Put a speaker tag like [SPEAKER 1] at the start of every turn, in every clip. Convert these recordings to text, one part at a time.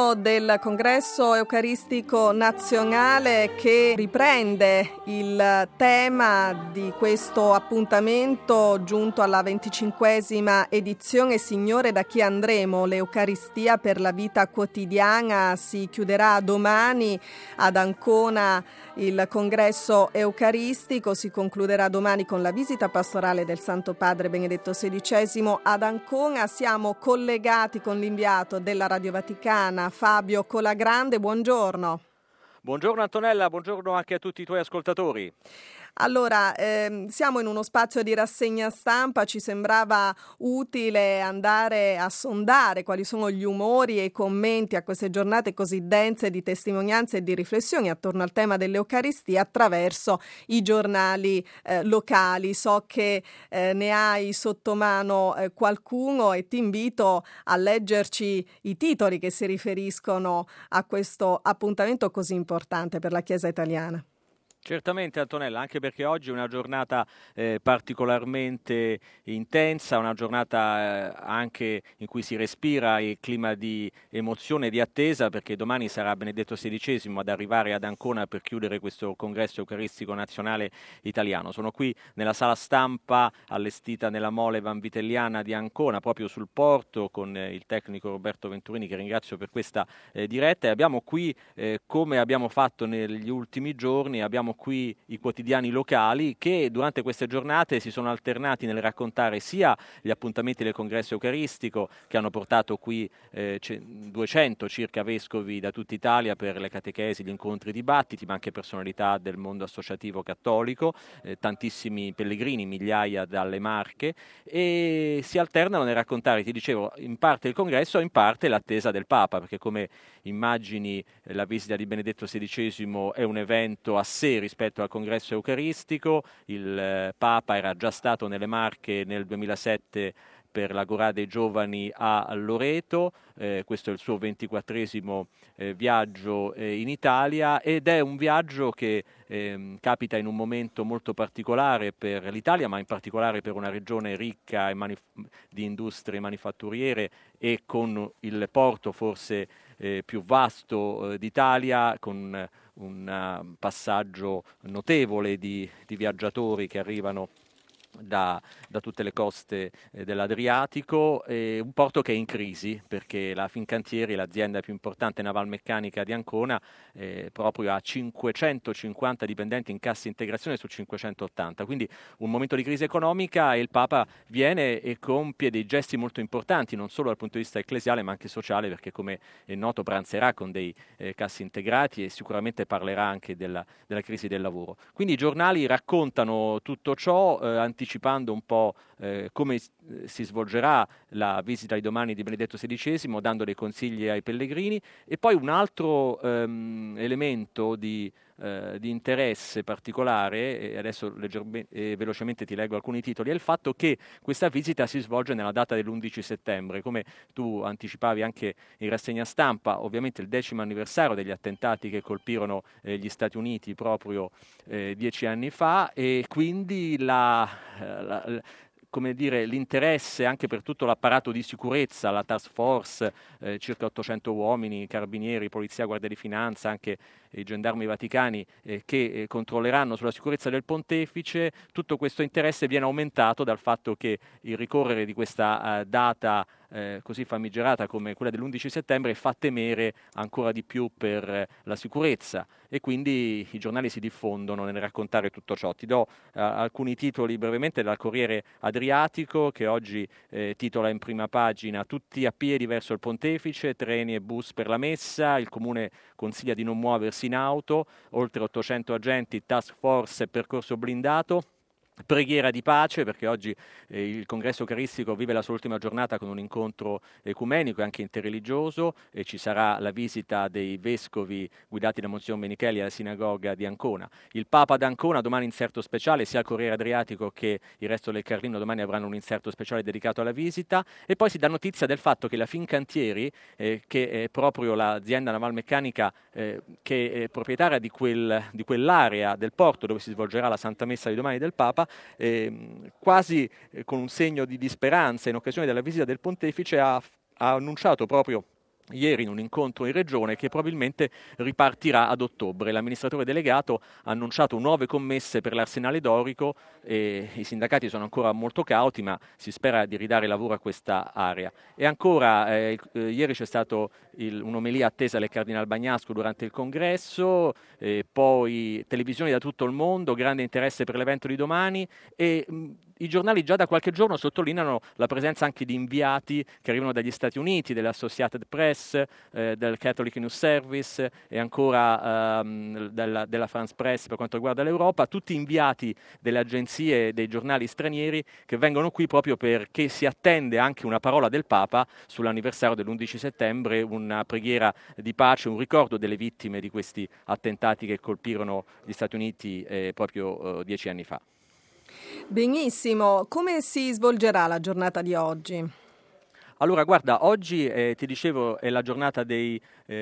[SPEAKER 1] giorno del Congresso Eucaristico Nazionale che riprende il tema di questo appuntamento giunto alla 25esima edizione. Signore, da chi andremo? L'Eucaristia per la vita quotidiana si chiuderà domani ad Ancona. Il Congresso Eucaristico si concluderà domani con la visita pastorale del Santo Padre Benedetto XVI ad Ancona. Siamo collegati con l'inviato della Radio Vaticana, Fabio Colagrande. Buongiorno.
[SPEAKER 2] Buongiorno Antonella, buongiorno anche a tutti i tuoi ascoltatori.
[SPEAKER 1] Allora, siamo in uno spazio di rassegna stampa, ci sembrava utile andare a sondare quali sono gli umori e i commenti a queste giornate così dense di testimonianze e di riflessioni attorno al tema dell'Eucaristia attraverso i giornali locali. So che ne hai sotto mano qualcuno e ti invito a leggerci i titoli che si riferiscono a questo appuntamento così importante per la Chiesa italiana.
[SPEAKER 2] Certamente Antonella, anche perché oggi è una giornata particolarmente intensa, una giornata anche in cui si respira il clima di emozione e di attesa, perché domani sarà Benedetto XVI ad arrivare ad Ancona per chiudere questo congresso eucaristico nazionale italiano. Sono qui nella sala stampa allestita nella mole vanvitelliana di Ancona, proprio sul porto, con il tecnico Roberto Venturini, che ringrazio per questa diretta, e abbiamo qui, come abbiamo fatto negli ultimi giorni, abbiamo qui i quotidiani locali che durante queste giornate si sono alternati nel raccontare sia gli appuntamenti del congresso eucaristico, che hanno portato qui 200 circa vescovi da tutta Italia per le catechesi, gli incontri, i dibattiti, ma anche personalità del mondo associativo cattolico, tantissimi pellegrini, migliaia dalle Marche, e si alternano nel raccontare, ti dicevo, in parte il congresso, in parte l'attesa del Papa, perché come immagini la visita di Benedetto XVI è un evento a sé rispetto al congresso eucaristico. Il Papa era già stato nelle Marche nel 2007 per l'Agorà dei Giovani a Loreto, questo è il suo 24esimo viaggio in Italia, ed è un viaggio che capita in un momento molto particolare per l'Italia, ma in particolare per una regione ricca di industrie manifatturiere e con il porto forse più vasto d'Italia, con un passaggio notevole di viaggiatori che arrivano da tutte le coste dell'Adriatico, un porto che è in crisi perché la Fincantieri, l'azienda più importante navalmeccanica di Ancona, proprio ha 550 dipendenti in cassa integrazione su 580, quindi un momento di crisi economica, e il Papa viene e compie dei gesti molto importanti non solo dal punto di vista ecclesiale ma anche sociale, perché come è noto pranzerà con dei cassi integrati e sicuramente parlerà anche della crisi del lavoro. Quindi i giornali raccontano tutto ciò, anticipando un po' come si svolgerà la visita di domani di Benedetto XVI, dando dei consigli ai pellegrini. E poi un altro elemento di interesse particolare, e adesso velocemente ti leggo alcuni titoli, è il fatto che questa visita si svolge nella data dell'11 settembre, come tu anticipavi anche in rassegna stampa, ovviamente il 10° anniversario degli attentati che colpirono gli Stati Uniti proprio 10 anni fa, e quindi come dire, l'interesse anche per tutto l'apparato di sicurezza, la task force, circa 800 uomini, carabinieri, polizia, guardia di finanza, anche i gendarmi vaticani che controlleranno sulla sicurezza del pontefice. Tutto questo interesse viene aumentato dal fatto che il ricorrere di questa data così famigerata come quella dell'11 settembre fa temere ancora di più per la sicurezza, e quindi i giornali si diffondono nel raccontare tutto ciò. Ti do alcuni titoli brevemente dal Corriere Adriatico, che oggi titola in prima pagina: tutti a piedi verso il pontefice, treni e bus per la messa, il comune consiglia di non muoversi in auto, oltre 800 agenti, task force e percorso blindato. Preghiera di pace, perché oggi il congresso eucaristico vive la sua ultima giornata con un incontro ecumenico e anche interreligioso, e ci sarà la visita dei vescovi guidati da Monsignor Menicheli alla sinagoga di Ancona. Il Papa ad Ancona, domani inserto speciale, sia il Corriere Adriatico che il resto del Carlino domani avranno un inserto speciale dedicato alla visita. E poi si dà notizia del fatto che la Fincantieri, che è proprio l'azienda navalmeccanica che è proprietaria di quell'area del porto dove si svolgerà la Santa Messa di domani del Papa, quasi con un segno di speranza in occasione della visita del pontefice ha annunciato proprio ieri in un incontro in regione che probabilmente ripartirà ad ottobre. L'amministratore delegato ha annunciato nuove commesse per l'Arsenale dorico e i sindacati sono ancora molto cauti, ma si spera di ridare lavoro a questa area. E ancora ieri c'è stato un'omelia attesa del Cardinal Bagnasco durante il congresso, poi televisioni da tutto il mondo, grande interesse per l'evento di domani e i giornali già da qualche giorno sottolineano la presenza anche di inviati che arrivano dagli Stati Uniti, dell'Associated Press, del Catholic News Service e ancora della France Press per quanto riguarda l'Europa, tutti inviati delle agenzie e dei giornali stranieri che vengono qui proprio perché si attende anche una parola del Papa sull'anniversario dell'11 settembre, una preghiera di pace, un ricordo delle vittime di questi attentati che colpirono gli Stati Uniti proprio 10 anni fa.
[SPEAKER 1] Benissimo, come si svolgerà la giornata di oggi?
[SPEAKER 2] Allora, guarda, oggi ti dicevo è la giornata dei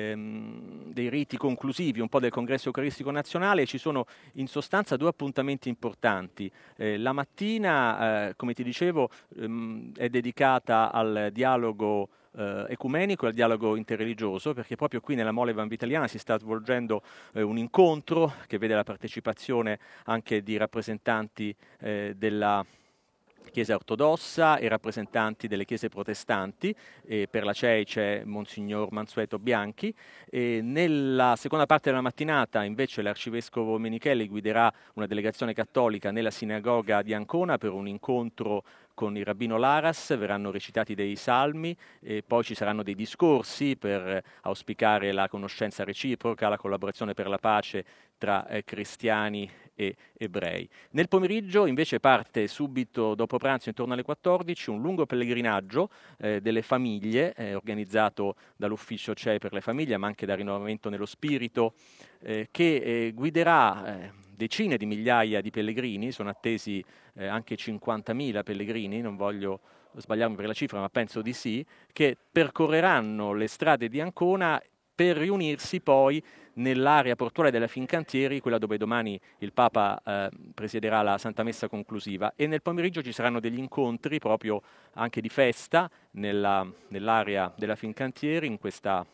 [SPEAKER 2] riti conclusivi, un po' del Congresso Eucaristico Nazionale. Ci sono in sostanza due appuntamenti importanti. La mattina, come ti dicevo, è dedicata al dialogo ecumenico e al dialogo interreligioso, perché proprio qui nella Mole Vanvitaliana si sta svolgendo un incontro che vede la partecipazione anche di rappresentanti della Chiesa ortodossa e rappresentanti delle chiese protestanti, per la CEI c'è Monsignor Mansueto Bianchi, e nella seconda parte della mattinata invece l'Arcivescovo Menichelli guiderà una delegazione cattolica nella sinagoga di Ancona per un incontro con il rabbino Laras, verranno recitati dei salmi e poi ci saranno dei discorsi per auspicare la conoscenza reciproca, la collaborazione per la pace tra cristiani e ebrei. Nel pomeriggio invece parte subito dopo pranzo intorno alle 14 un lungo pellegrinaggio delle famiglie organizzato dall'ufficio CEI per le famiglie ma anche da Rinnovamento nello Spirito che guiderà decine di migliaia di pellegrini, sono attesi anche 50.000 pellegrini, non voglio sbagliarmi per la cifra ma penso di sì, che percorreranno le strade di Ancona per riunirsi poi nell'area portuale della Fincantieri, quella dove domani il Papa presiederà la Santa Messa conclusiva, e nel pomeriggio ci saranno degli incontri proprio anche di festa nell'area della Fincantieri, in questa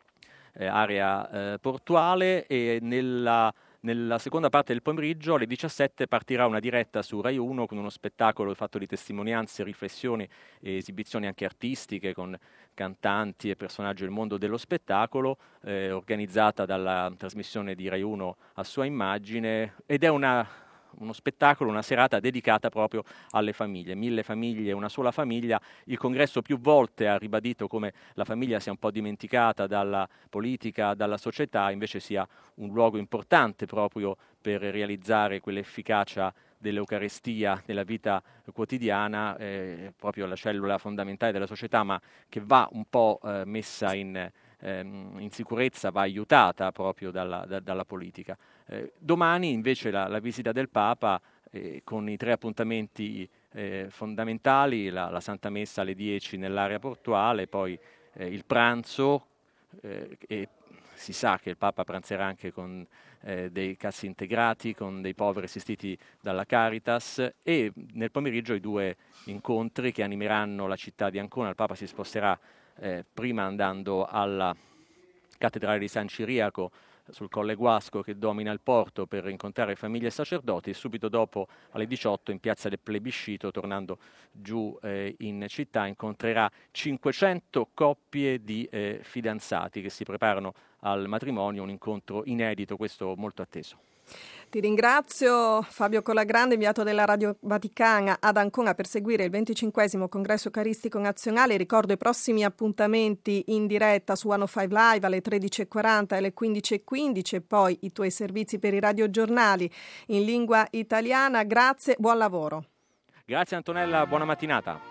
[SPEAKER 2] area portuale, e nella seconda parte del pomeriggio alle 17 partirà una diretta su Rai 1 con uno spettacolo fatto di testimonianze, riflessioni e esibizioni anche artistiche con cantanti e personaggi del mondo dello spettacolo, organizzata dalla trasmissione di Rai 1 a sua immagine, ed è uno spettacolo, una serata dedicata proprio alle famiglie, 1000 famiglie, una sola famiglia. Il congresso più volte ha ribadito come la famiglia sia un po' dimenticata dalla politica, dalla società, invece sia un luogo importante proprio per realizzare quell'efficacia dell'Eucarestia nella vita quotidiana, proprio la cellula fondamentale della società, ma che va un po' messa in sicurezza, va aiutata proprio dalla politica. Domani invece la visita del Papa con i 3 appuntamenti fondamentali, la Santa Messa alle 10 nell'area portuale, poi il pranzo, e si sa che il Papa pranzerà anche con dei cassi integrati, con dei poveri assistiti dalla Caritas, e nel pomeriggio i 2 incontri che animeranno la città di Ancona. Il Papa si sposterà prima andando alla cattedrale di San Ciriaco sul Colle Guasco che domina il porto per incontrare famiglie e sacerdoti, e subito dopo alle 18 in piazza del Plebiscito, tornando giù in città, incontrerà 500 coppie di fidanzati che si preparano al matrimonio, un incontro inedito, questo molto atteso.
[SPEAKER 1] Ti ringrazio Fabio Colagrande, inviato della Radio Vaticana ad Ancona per seguire il 25° Congresso Eucaristico Nazionale. Ricordo i prossimi appuntamenti in diretta su 105 Live alle 13.40 e alle 15.15 e poi i tuoi servizi per i radiogiornali in lingua italiana. Grazie, buon lavoro.
[SPEAKER 2] Grazie Antonella, buona mattinata.